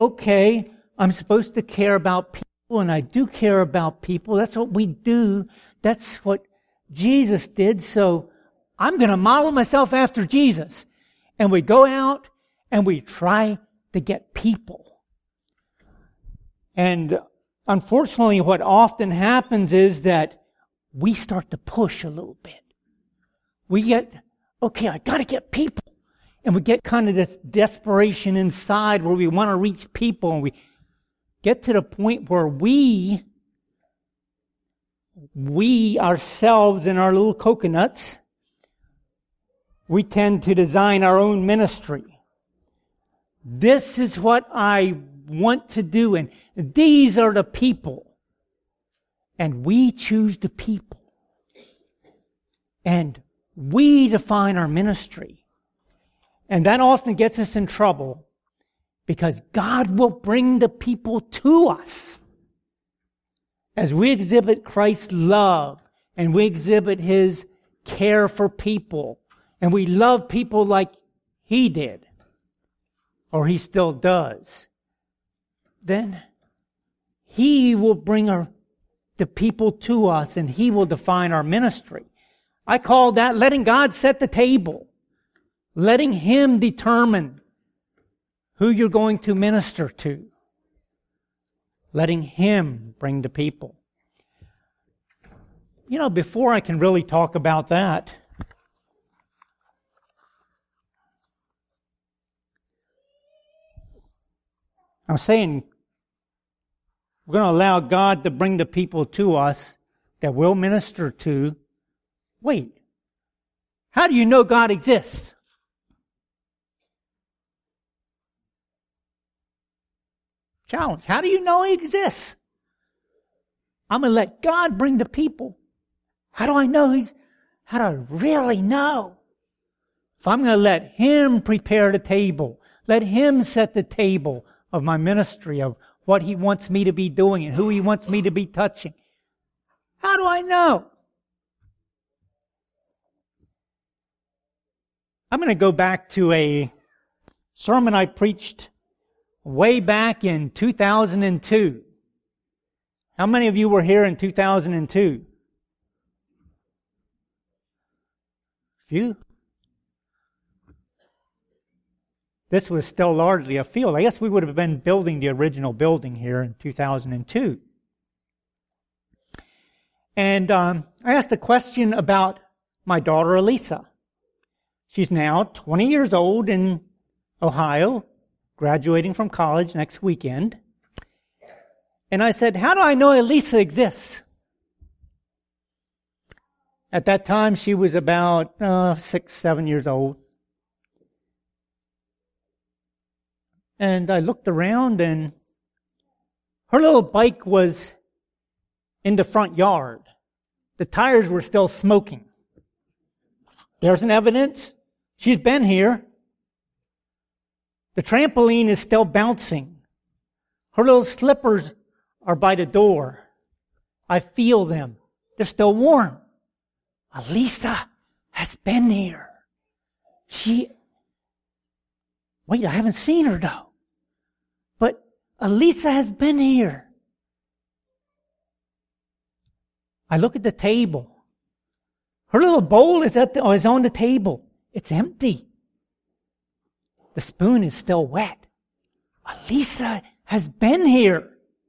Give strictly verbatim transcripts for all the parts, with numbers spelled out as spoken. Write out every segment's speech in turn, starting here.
okay, I'm supposed to care about people, and I do care about people. That's what we do. That's what Jesus did. So I'm going to model myself after Jesus. And we go out and we try to get people. And unfortunately, what often happens is that we start to push a little bit. We get, okay, I got to get people. And we get kind of this desperation inside where we want to reach people, and we get to the point where we, we ourselves in our little coconuts, we tend to design our own ministry. This is what I want to do, and these are the people. And we choose the people. And we define our ministry. And that often gets us in trouble because God will bring the people to us. As we exhibit Christ's love and we exhibit His care for people and we love people like He did, or He still does, then He will bring our, the people to us and He will define our ministry. I call that letting God set the table. Letting Him determine who you're going to minister to. Letting Him bring the people. You know, before I can really talk about that, I'm saying we're going to allow God to bring the people to us that we'll minister to. Wait, how do you know God exists? Challenge. How do you know He exists? I'm going to let God bring the people. How do I know He's, how do I really know? If I'm going to let Him prepare the table, let Him set the table of my ministry, of what He wants me to be doing and who He wants me to be touching. How do I know? I'm going to go back to a sermon I preached way back in two thousand two. How many of you were here in two thousand two? Few. This was still largely a field. I guess we would have been building the original building here in two thousand two. And um, I asked a question about my daughter Elisa. She's now twenty years old in Ohio, graduating from college next weekend. And I said, how do I know Elisa exists? At that time, she was about uh, six, seven years old. And I looked around and her little bike was in the front yard. The tires were still smoking. There's an evidence. She's been here. The trampoline is still bouncing. Her little slippers are by the door. I feel them. They're still warm. Elisa has been here. She, wait, I haven't seen her though. But Elisa has been here. I look at the table. Her little bowl is at the, is on the table. It's empty. The spoon is still wet. Elisa has been here.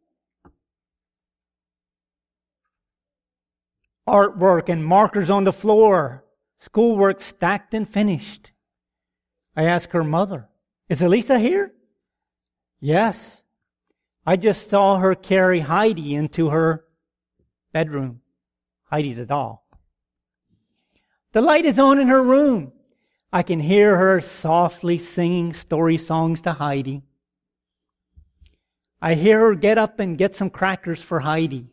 Artwork and markers on the floor. Schoolwork stacked and finished. I asked her mother, is Elisa here? Yes. I just saw her carry Heidi into her bedroom. Heidi's a doll. The light is on in her room. I can hear her softly singing story songs to Heidi. I hear her get up and get some crackers for Heidi.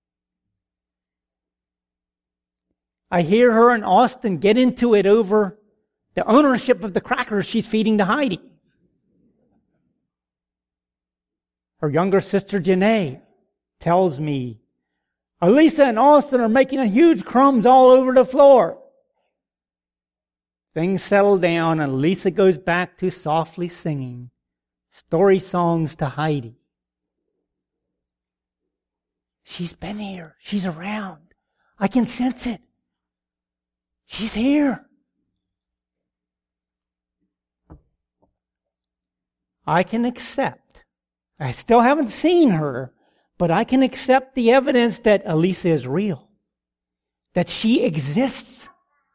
I hear her and Austin get into it over the ownership of the crackers she's feeding to Heidi. Her younger sister Janae tells me, Elisa and Austin are making a huge crumbs all over the floor. Things settle down and Elisa goes back to softly singing story songs to Heidi. She's been here. She's around. I can sense it. She's here. I can accept. I still haven't seen her, but I can accept the evidence that Elisa is real, that she exists.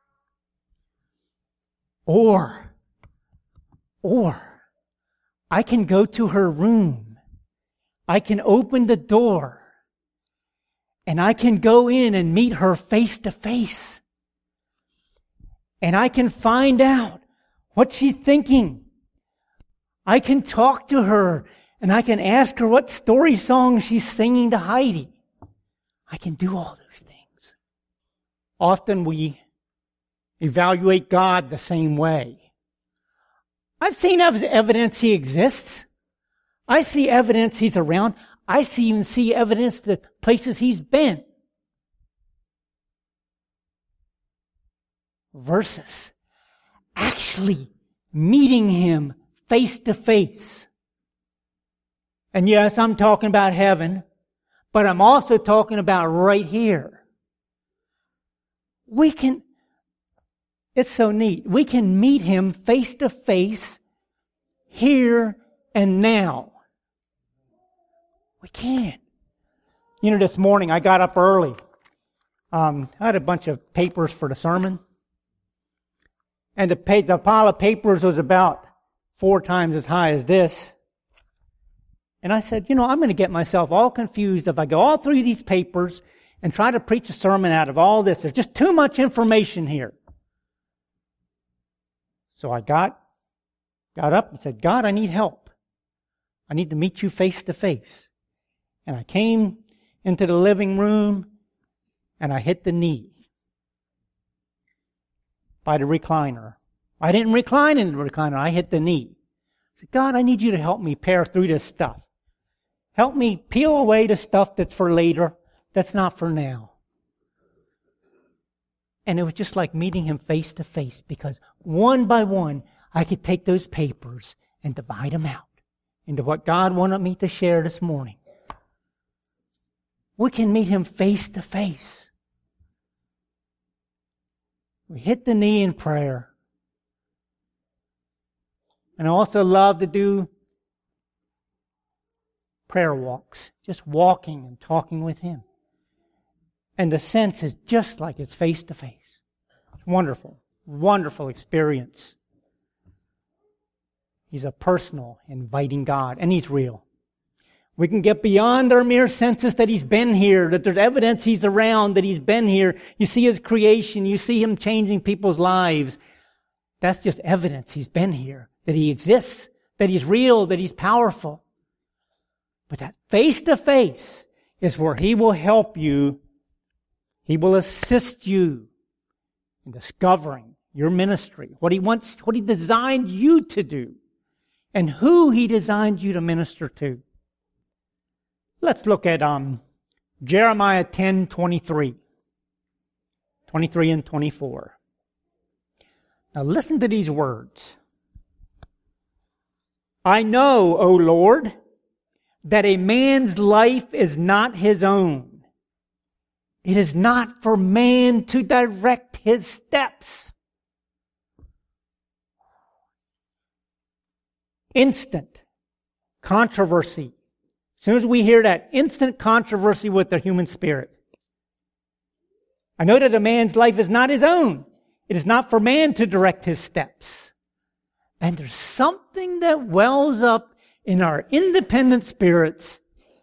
Or, or, I can go to her room. I can open the door, and I can go in and meet her face to face. And I can find out what she's thinking. I can talk to her, and I can ask her what story song she's singing to Heidi. I can do all those things. Often we evaluate God the same way. I've seen ev- evidence He exists. I see evidence He's around. I see, even see evidence that places He's been. Versus actually meeting Him face to face. And yes, I'm talking about heaven, but I'm also talking about right here. We can, it's so neat, we can meet Him face to face here and now. We can. You know, this morning I got up early. Um, I had a bunch of papers for the sermon. And the, pa- the pile of papers was about four times as high as this. And I said, you know, I'm going to get myself all confused if I go all through these papers and try to preach a sermon out of all this. There's just too much information here. So I got, got up and said, God, I need help. I need to meet you face to face. And I came into the living room and I hit the knee by the recliner. I didn't recline in the recliner. I hit the knee. I said, God, I need you to help me pare through this stuff. Help me peel away the stuff that's for later, that's not for now. And it was just like meeting Him face to face, because one by one, I could take those papers and divide them out into what God wanted me to share this morning. We can meet Him face to face. We hit the knee in prayer. And I also love to do prayer walks, just walking and talking with Him. And the sense is just like it's face to face. It's wonderful, wonderful experience. He's a personal, inviting God, and He's real. We can get beyond our mere senses that He's been here, that there's evidence He's around, that He's been here. You see His creation, you see Him changing people's lives. That's just evidence He's been here, that He exists, that He's real, that He's powerful. But that face-to-face is where He will help you. He will assist you in discovering your ministry, what He wants, what He designed you to do, and who He designed you to minister to. Let's look at um, Jeremiah ten twenty-three, twenty-three and twenty-four. Now listen to these words. I know, O Lord, that a man's life is not his own. It is not for man to direct his steps. Instant controversy. As soon as we hear that, instant controversy with the human spirit. I know that a man's life is not his own. It is not for man to direct his steps. And there's something that wells up in our independent spirits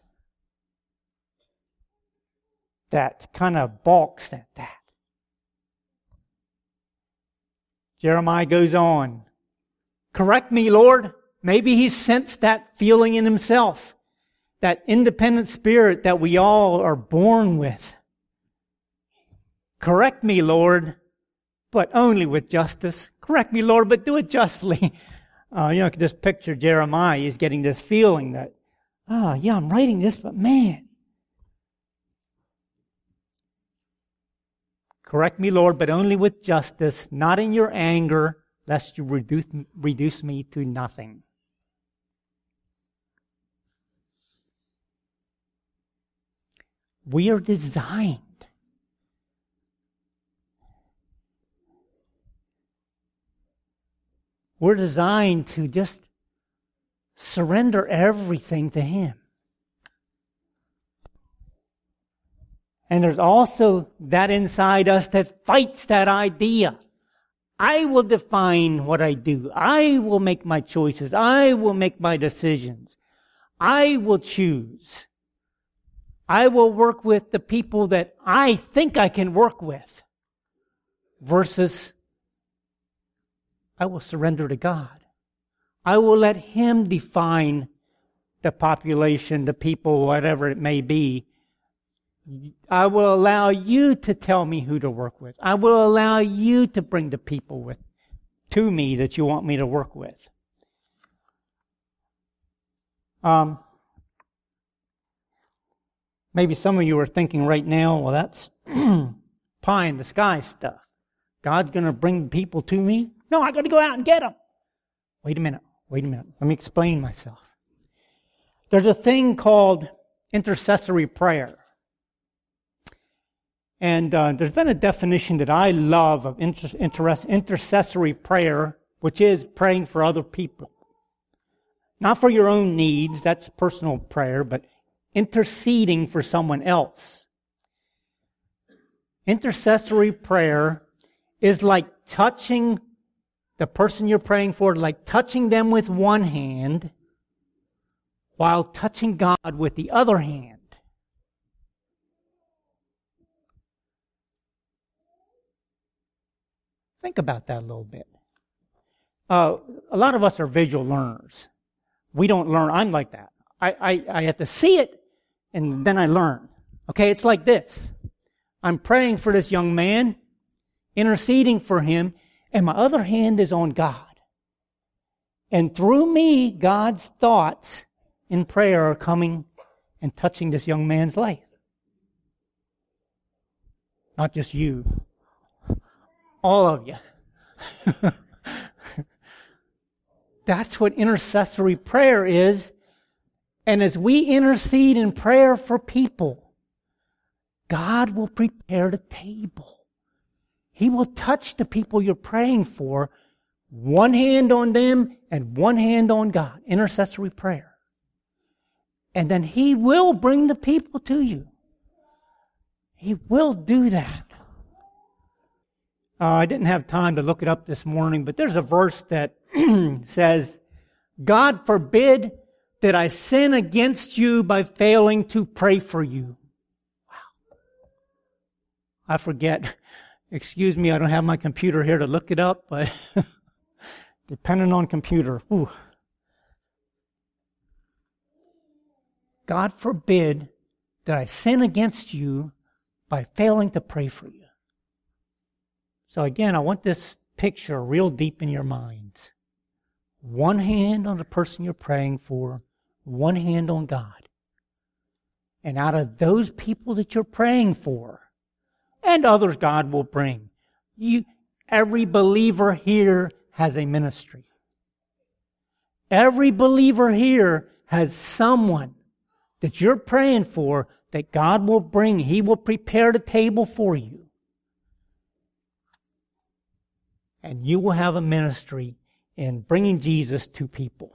that kind of balks at that. Jeremiah goes on. Correct me, Lord. Maybe he sensed that feeling in himself. That independent spirit that we all are born with. Correct me, Lord, but only with justice. Correct me, Lord, but do it justly. Uh, you know, I can just picture Jeremiah. He's getting this feeling that, oh, yeah, I'm writing this, but man. Correct me, Lord, but only with justice, not in your anger, lest you reduce, reduce me to nothing. We are designed. We're designed to just surrender everything to Him. And there's also that inside us that fights that idea. I will define what I do. I will make my choices. I will make my decisions. I will choose. I will work with the people that I think I can work with versus I will surrender to God. I will let Him define the population, the people, whatever it may be. I will allow you to tell me who to work with. I will allow you to bring the people with to me that you want me to work with. Um, maybe some of you are thinking right now, well, that's pie in the sky stuff. God's going to bring people to me? No, I got to go out and get them. Wait a minute. Wait a minute. Let me explain myself. There's a thing called intercessory prayer. And uh, there's been a definition that I love of inter- interest, intercessory prayer, which is praying for other people. Not for your own needs, that's personal prayer, but interceding for someone else. Intercessory prayer is like touching the person you're praying for, like touching them with one hand while touching God with the other hand. Think about that a little bit. Uh, a lot of us are visual learners. We don't learn. I'm like that. I, I, I have to see it, and then I learn. Okay, it's like this. I'm praying for this young man, interceding for him, and my other hand is on God. And through me, God's thoughts in prayer are coming and touching this young man's life. Not just you. All of you. That's what intercessory prayer is. And as we intercede in prayer for people, God will prepare the table. He will touch the people you're praying for, one hand on them and one hand on God. Intercessory prayer. And then He will bring the people to you. He will do that. Uh, I didn't have time to look it up this morning, but there's a verse that says, God forbid that I sin against you by failing to pray for you. Wow. I forget. Excuse me, I don't have my computer here to look it up, but depending on computer. Ooh. God forbid that I sin against you by failing to pray for you. So again, I want this picture real deep in your minds. One hand on the person you're praying for, one hand on God. And out of those people that you're praying for, and others God will bring, you, every believer here has a ministry. Every believer here has someone that you're praying for that God will bring. He will prepare the table for you. And you will have a ministry in bringing Jesus to people.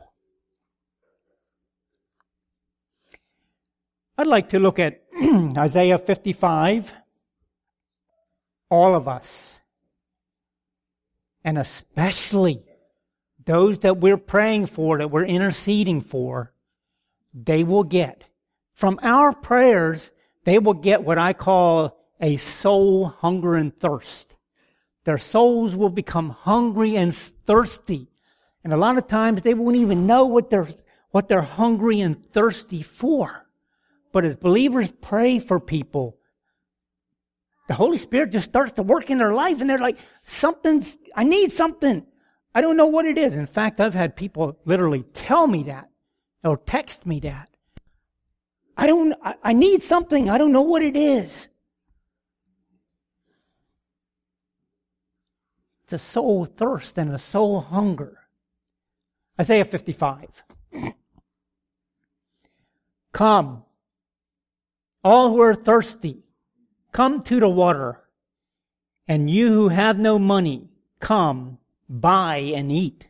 I'd like to look at Isaiah fifty-five. All of us, and especially those that we're praying for, that we're interceding for, they will get. From our prayers, they will get what I call a soul hunger and thirst. Their souls will become hungry and thirsty. And a lot of times they won't even know what they're, what they're hungry and thirsty for. But as believers pray for people, the Holy Spirit just starts to work in their life and they're like, something's, I need something. I don't know what it is. In fact, I've had people literally tell me that or text me that. I don't, I, I need something. I don't know what it is. It's a soul thirst and a soul hunger. Isaiah fifty-five. Come, All who are thirsty, come to the water. And you who have no money, come, buy and eat.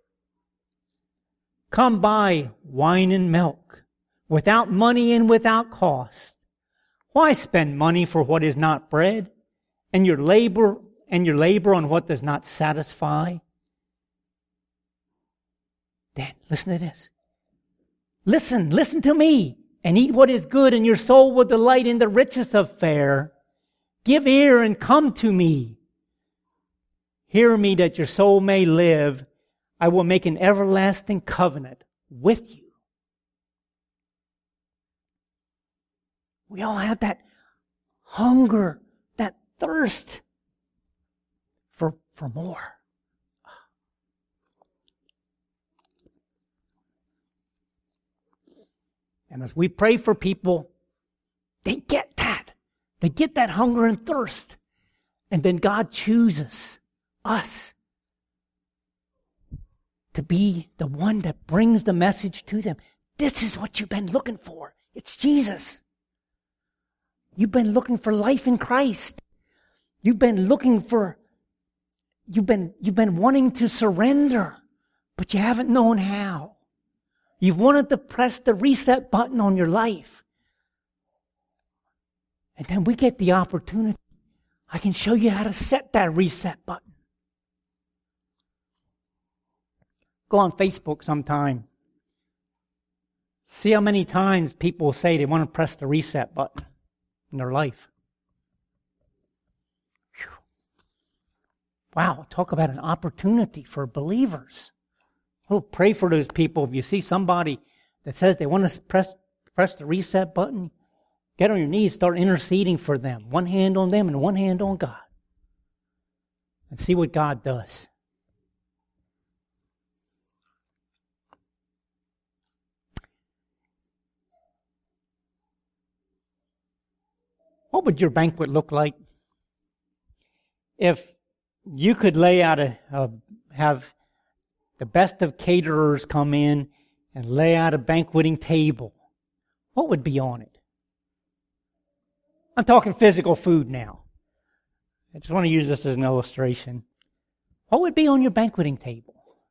Come buy wine and milk, without money and without cost. Why spend money for what is not bread, and your labor and your labor on what does not satisfy? Then listen to this. Listen, listen to me, and eat what is good, and your soul will delight in the riches of fare. Give ear and come to me. Hear me that your soul may live. I will make an everlasting covenant with you. We all have that hunger, that thirst for, for more. And as we pray for people, they get that. They get that hunger and thirst. And then God chooses us to be the one that brings the message to them. This is what you've been looking for. It's Jesus. You've been looking for life in Christ. You've been looking for, you've been, you've been wanting to surrender, but you haven't known how. You've wanted to press the reset button on your life. And then we get the opportunity. I can show you how to set that reset button. Go on Facebook sometime. See how many times people say they want to press the reset button in their life. Whew. Wow, talk about an opportunity for believers. Oh, pray for those people. If you see somebody that says they want to press, press the reset button, get on your knees, start interceding for them. One hand on them and one hand on God. And see what God does. What would your banquet look like if you could lay out a, a have the best of caterers come in and lay out a banqueting table? What would be on it? I'm talking physical food now. I just want to use this as an illustration. What would be on your banqueting table?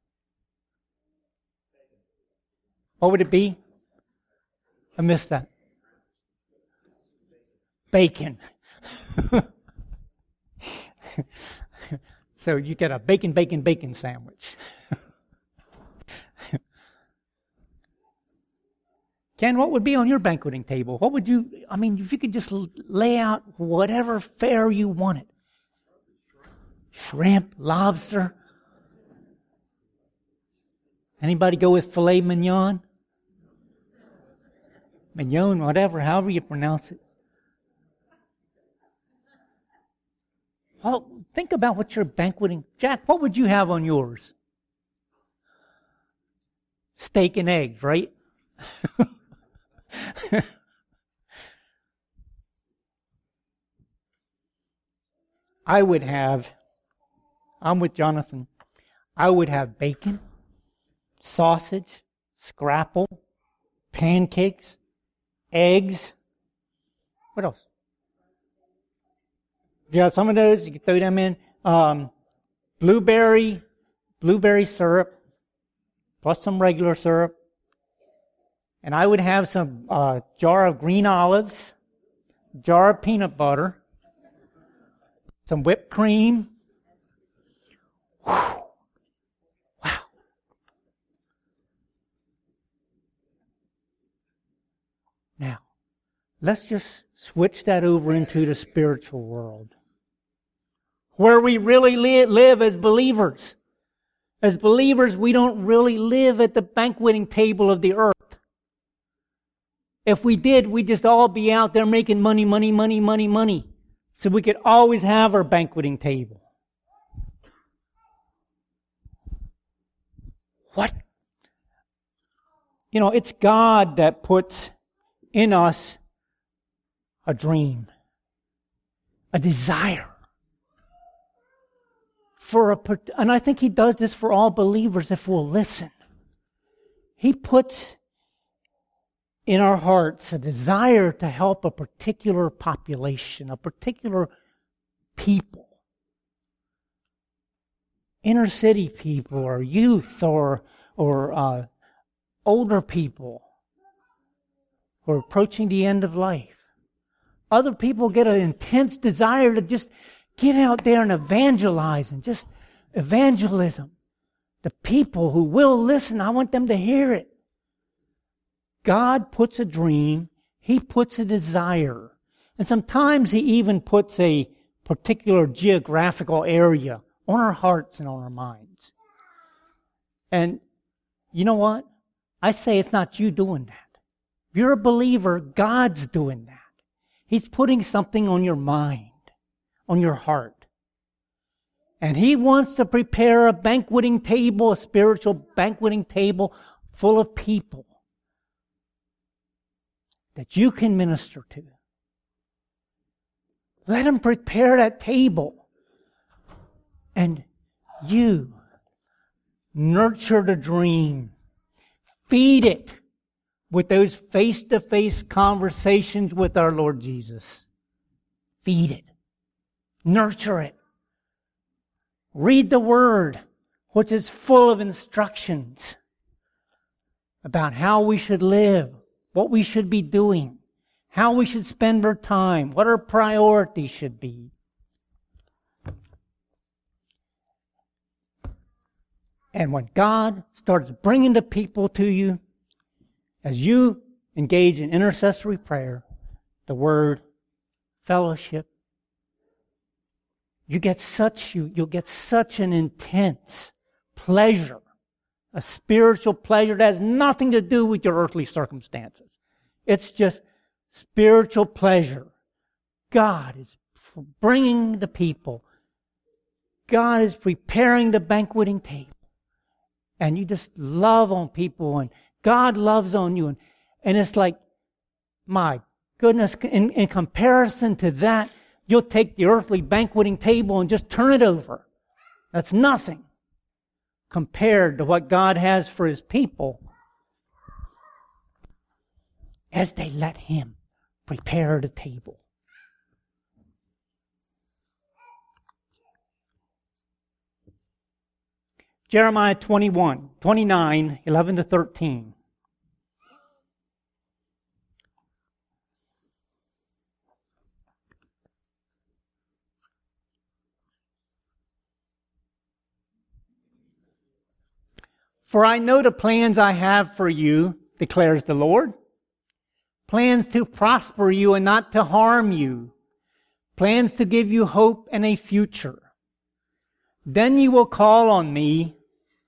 What would it be? I missed that. Bacon. So you get a bacon, bacon, bacon sandwich. Ken, what would be on your banqueting table? What would you, I mean, if you could just lay out whatever fare you wanted. Shrimp, lobster. Anybody go with filet mignon? Mignon, whatever, however you pronounce it. Well, think about what your banqueting... Jack, what would you have on yours? Steak and eggs, right? I would have... I'm with Jonathan. I would have bacon, sausage, scrapple, pancakes, eggs. What else? You got some of those, you can throw them in. Um, blueberry, blueberry syrup, plus some regular syrup. And I would have some uh, jar of green olives, jar of peanut butter, some whipped cream. Whew. Wow. Now, let's just switch that over into the spiritual world, where we really li- live as believers. As believers, we don't really live at the banqueting table of the earth. If we did, we'd just all be out there making money, money, money, money, money, so we could always have our banqueting table. What? You know, it's God that puts in us a dream, a desire for a, and I think He does this for all believers if we'll listen. He puts in our hearts a desire to help a particular population, a particular people. Inner city people or youth or, or uh, older people who are approaching the end of life. Other people get an intense desire to just get out there and evangelize and just evangelism. The people who will listen, I want them to hear it. God puts a dream. He puts a desire. And sometimes He even puts a particular geographical area on our hearts and on our minds. And you know what? I say it's not you doing that. If you're a believer, God's doing that. He's putting something on your mind, on your heart. And He wants to prepare a banqueting table, a spiritual banqueting table full of people that you can minister to. Let Him prepare that table. And you nurture the dream. Feed it with those face-to-face conversations with our Lord Jesus. Feed it. Nurture it. Read the Word, which is full of instructions about how we should live, what we should be doing, how we should spend our time, what our priorities should be. And when God starts bringing the people to you, as you engage in intercessory prayer, the Word, fellowship, you get such you you'll get such an intense pleasure, a spiritual pleasure that has nothing to do with your earthly circumstances. It's just spiritual pleasure. God is bringing the people. God is preparing the banqueting table. And you just love on people, and God loves on you. And, and it's like, my goodness, in, in comparison to that, you'll take the earthly banqueting table and just turn it over. That's nothing compared to what God has for His people as they let Him prepare the table. Jeremiah twenty-one, twenty-nine, eleven to thirteen. For I know the plans I have for you, declares the Lord. Plans to prosper you and not to harm you. Plans to give you hope and a future. Then you will call on me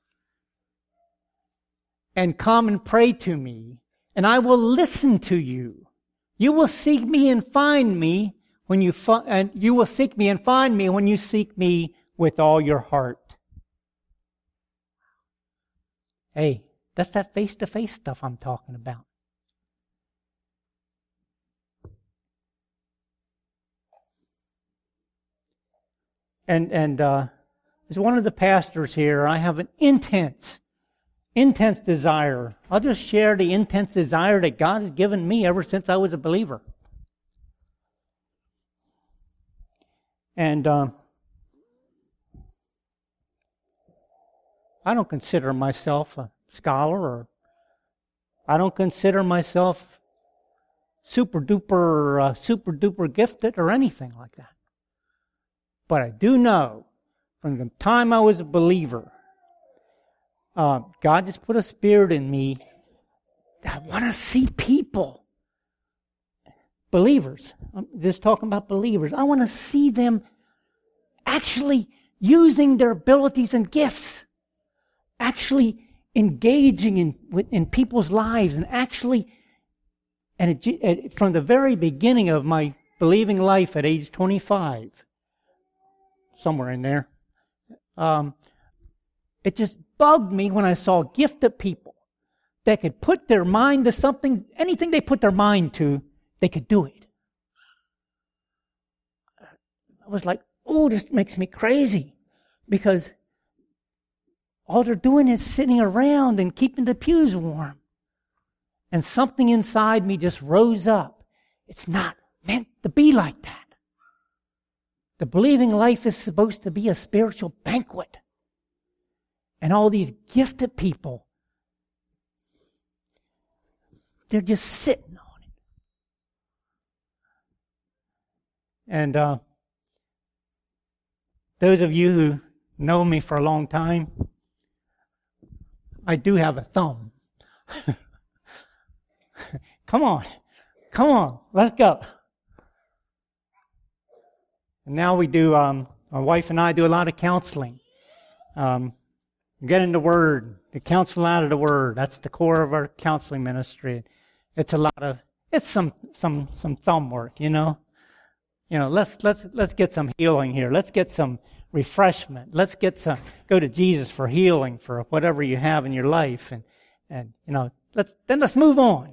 and come and pray to me, and I will listen to you. You will seek me and find me when you fi- and you will seek me and find me when you seek me with all your heart. Hey, that's that face-to-face stuff I'm talking about. And and uh, as one of the pastors here, I have an intense, intense desire. I'll just share the intense desire that God has given me ever since I was a believer. And uh, I don't consider myself a scholar, or I don't consider myself super duper, uh, super duper gifted or anything like that. But I do know from the time I was a believer, uh, God just put a spirit in me that I want to see people, believers, I'm just talking about believers, I want to see them actually using their abilities and gifts, actually engaging in in people's lives, and actually, and it, it, from the very beginning of my believing life at age twenty-five, somewhere in there, um, it just bugged me when I saw gifted people that could put their mind to something, anything they put their mind to, they could do it. I was like, oh, this makes me crazy, because all they're doing is sitting around and keeping the pews warm. and something inside me just rose up. It's not meant to be like that. The believing life is supposed to be a spiritual banquet. And all these gifted people, they're just sitting on it. And uh, those of you who know me for a long time, I do have a thumb. Come on. Come on. Let's go. And now we do, um, my wife and I do a lot of counseling. Um, get in the Word, the counsel out of the Word. That's the core of our counseling ministry. It's a lot of, it's some, some, some thumb work, you know. You know, let's, let's, let's get some healing here. Let's get some refreshment. Let's get some, go to Jesus for healing for whatever you have in your life. And, and, you know, let's, then let's move on.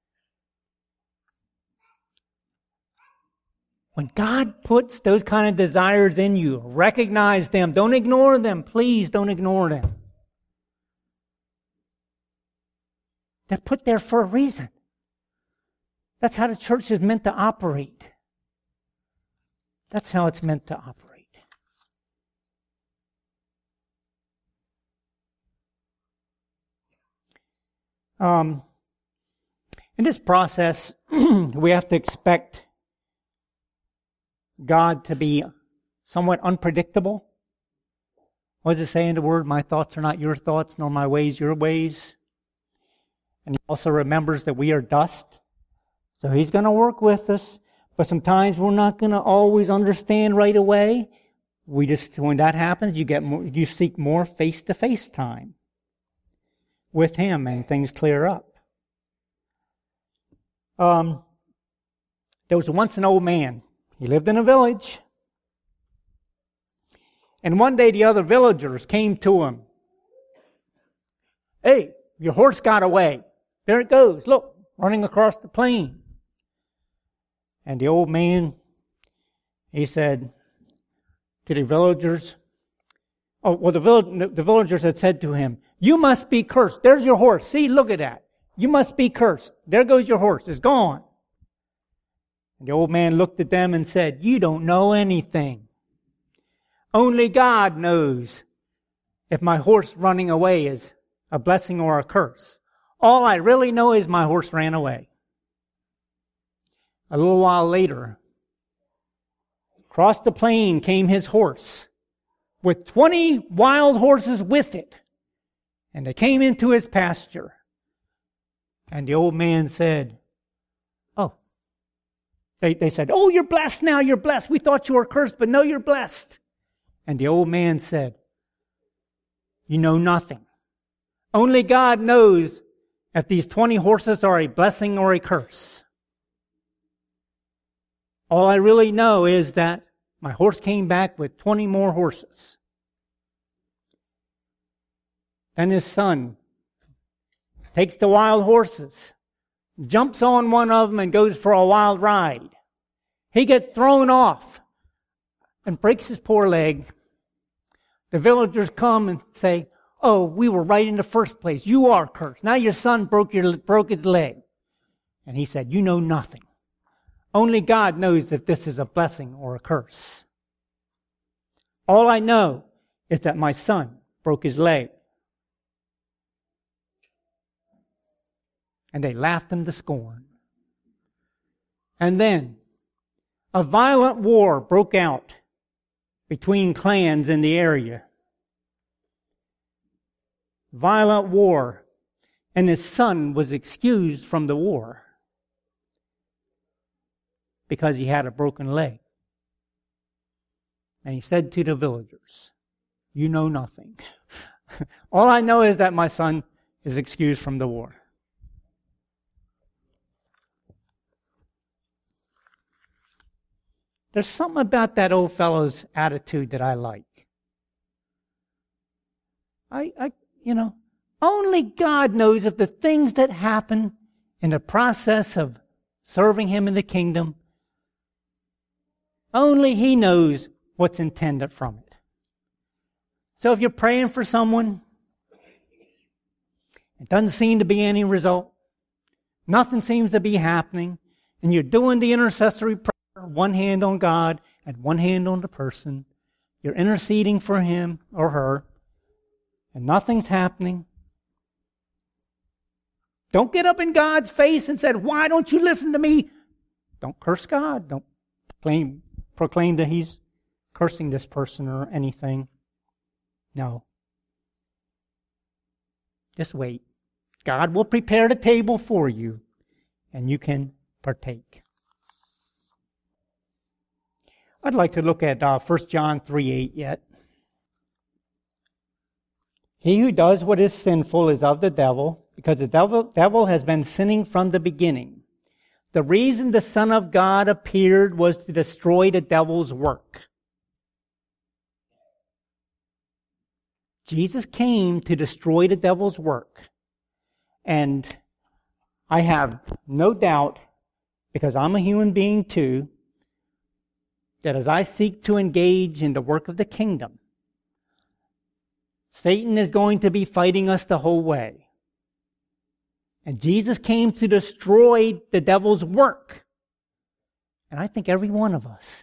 When God puts those kind of desires in you, recognize them. Don't ignore them. Please don't ignore them. They're put there for a reason. That's how the church is meant to operate. That's how it's meant to operate. Um, in this process, we have to expect God to be somewhat unpredictable. What does it say in the Word? My thoughts are not your thoughts, nor my ways your ways. And He also remembers that we are dust. So He's going to work with us. But sometimes we're not going to always understand right away. We just, when that happens, you get more, you seek more face-to-face time with Him, and things clear up. Um, there was once an old man. He lived in a village. And one day the other villagers came to him. Hey, your horse got away. There it goes. Look, running across the plain. And the old man, he said to the villagers, oh, well, the, vill- the villagers had said to him, you must be cursed. There's your horse. See, look at that. You must be cursed. There goes your horse. It's gone. And the old man looked at them and said, you don't know anything. Only God knows if my horse running away is a blessing or a curse. All I really know is my horse ran away. A little while later, across the plain came his horse with twenty wild horses with it. And they came into his pasture. And the old man said, oh, They, they said, oh, you're blessed now, you're blessed. We thought you were cursed, but no, you're blessed. And the old man said, you know nothing. Only God knows if these twenty horses are a blessing or a curse. All I really know is that my horse came back with twenty more horses. Then his son takes the wild horses, jumps on one of them and goes for a wild ride. He gets thrown off and breaks his poor leg. The villagers come and say, oh, we were right in the first place. You are cursed. Now your son broke your broke his leg. And he said, you know nothing. Only God knows if this is a blessing or a curse. All I know is that my son broke his leg. And they laughed him to scorn. And then a violent war broke out between clans in the area. Violent war. And his son was excused from the war because he had a broken leg. And he said to the villagers, you know nothing. All I know is that my son is excused from the war. There's something about that old fellow's attitude that I like. I, I, you know, only God knows if the things that happen in the process of serving Him in the kingdom, only He knows what's intended from it. So if you're praying for someone, it doesn't seem to be any result, Nothing seems to be happening. And you're doing the intercessory prayer, one hand on God and one hand on the person. You're interceding for him or her. And nothing's happening. Don't get up in God's face and say, why don't you listen to me? Don't curse God. Don't proclaim, proclaim that he's cursing this person or anything. No. Just wait. God will prepare the table for you, and you can partake. I'd like to look at uh, First John three eight yet. He who does what is sinful is of the devil, because the devil, devil has been sinning from the beginning. The reason the Son of God appeared was to destroy the devil's work. Jesus came to destroy the devil's work. And I have no doubt, because I'm a human being too, that as I seek to engage in the work of the kingdom, Satan is going to be fighting us the whole way. And Jesus came to destroy the devil's work. And I think every one of us,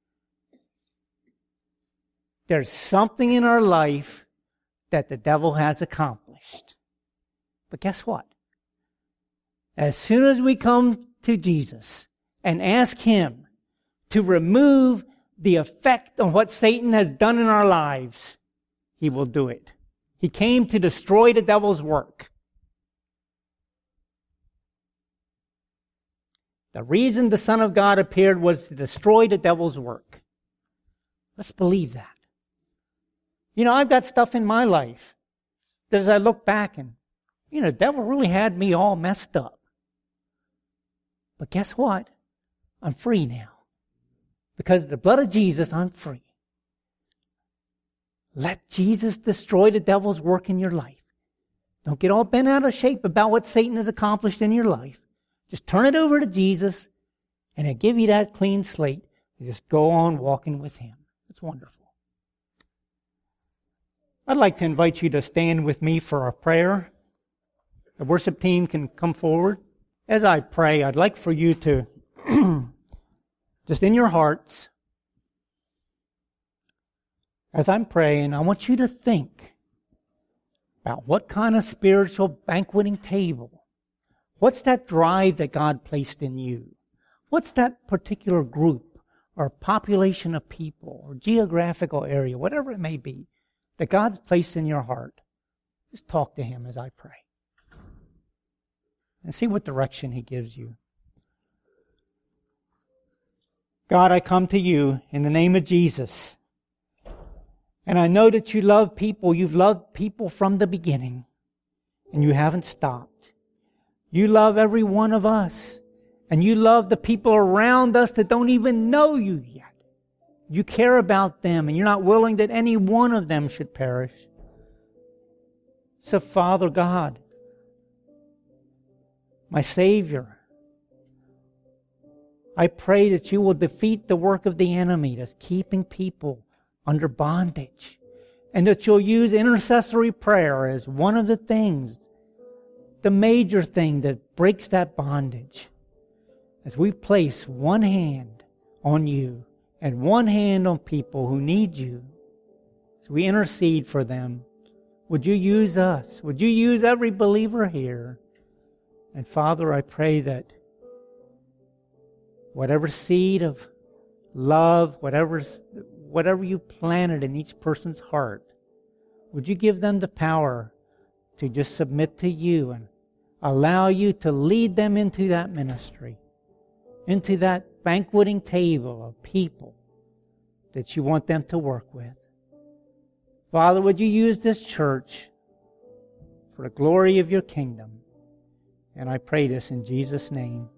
there's something in our life that the devil has accomplished. But guess what? As soon as we come to Jesus and ask him to remove the effect on what Satan has done in our lives, he will do it. He came to destroy the devil's work. The reason the Son of God appeared was to destroy the devil's work. Let's believe that. You know, I've got stuff in my life that as I look back and, you know, the devil really had me all messed up. But guess what? I'm free now. Because of the blood of Jesus, I'm free. Let Jesus destroy the devil's work in your life. Don't get all bent out of shape about what Satan has accomplished in your life. Just turn it over to Jesus, and he'll give you that clean slate. You just go on walking with him. It's wonderful. I'd like to invite you to stand with me for a prayer. The worship team can come forward. As I pray, I'd like for you to, just in your hearts, as I'm praying, I want you to think about what kind of spiritual banqueting table. What's that drive that God placed in you? What's that particular group or population of people or geographical area, whatever it may be, that God's placed in your heart? Just talk to him as I pray. And see what direction he gives you. God, I come to you in the name of Jesus. And I know that you love people. You've loved people from the beginning. And you haven't stopped. You love every one of us. And you love the people around us that don't even know you yet. You care about them, and you're not willing that any one of them should perish. So, Father God, my Savior, I pray that you will defeat the work of the enemy that's keeping people under bondage, and that you'll use intercessory prayer as one of the things, the major thing that breaks that bondage. As we place one hand on you and one hand on people who need you, as we intercede for them, would you use us? Would you use every believer here? And Father, I pray that whatever seed of love, whatever, whatever you planted in each person's heart, would you give them the power to just submit to you and allow you to lead them into that ministry, into that banqueting table of people that you want them to work with. Father, would you use this church for the glory of your kingdom? And I pray this in Jesus' name.